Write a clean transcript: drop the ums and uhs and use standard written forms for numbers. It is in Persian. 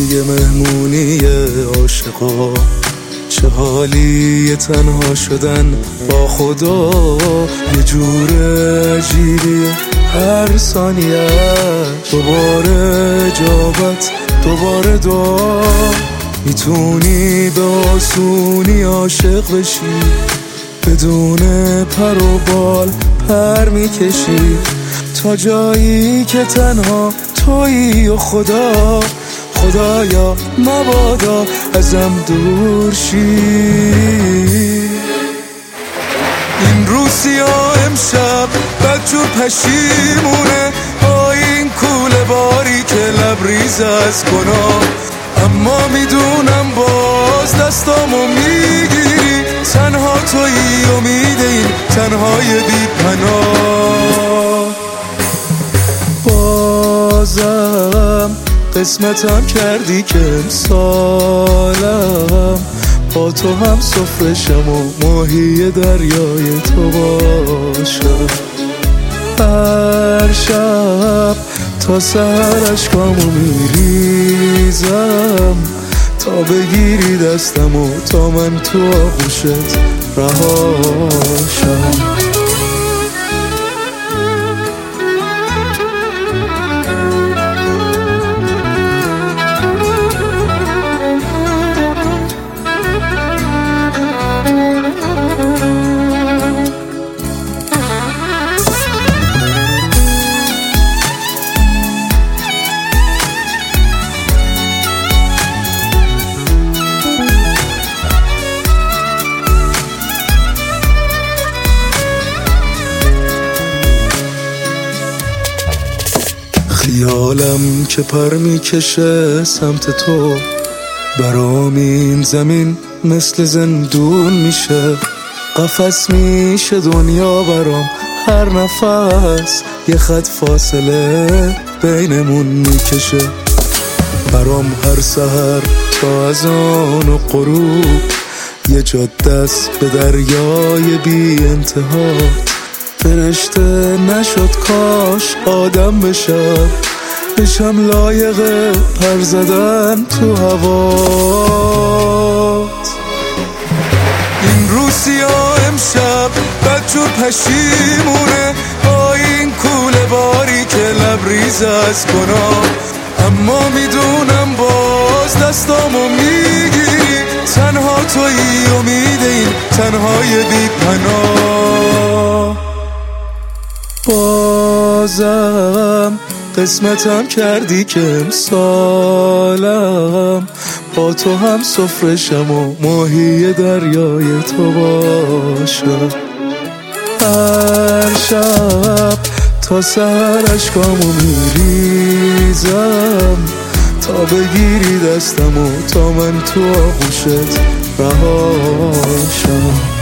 دیگه مهمونی عاشقا، چه حالی تنها شدن با خدا. یه جور عجیبیه هر ثانیه، دوباره اجابت دوباره دعا. میتونی به آسونی عاشق بشی، بدون پر و بال پر میکشی تا جایی که تنها تویی و خدا. خدایا مبادا ازم دور شی. این روسیا امشب بدجور پشیمونه با این کوله باری که لبریز از گناه. اما میدونم باز دستامو میگیری، تنها تویی امید این تنهای بی پناه. بازم قسمتم کردی که امسالم با تو هم سفرشم و ماهی دریای تو باشم. هر شب تا سحر اشکامو میریزم تا بگیری دستم و تا من تو آغوشت رهاشم. خیالم که پر میکشه سمت تو، برام این زمین مثل زندون میشه. قفس میشه دنیا برام، هر نفس یه خط فاصله بینمون میکشه. برام هر سحر تا اذان و غروب یه جاده است به دریای بی انتها. فرشته نشد کاش آدم بشم لایق پر زدن تو هوات. این روسیا امشب بدجور پشیمونه با این کوله باری که لبریز از گناه. اما میدونم باز دستامو میگیری، تنها تویی امید این تنهای بی پناه. بازم قسمتم کردی که امسالم با تو هم سفرشم و ماهی دریای تو باشم. هر شب تا سحر اشکامو میریزم تا بگیری دستم و تا من تو آغوشت رهاشم.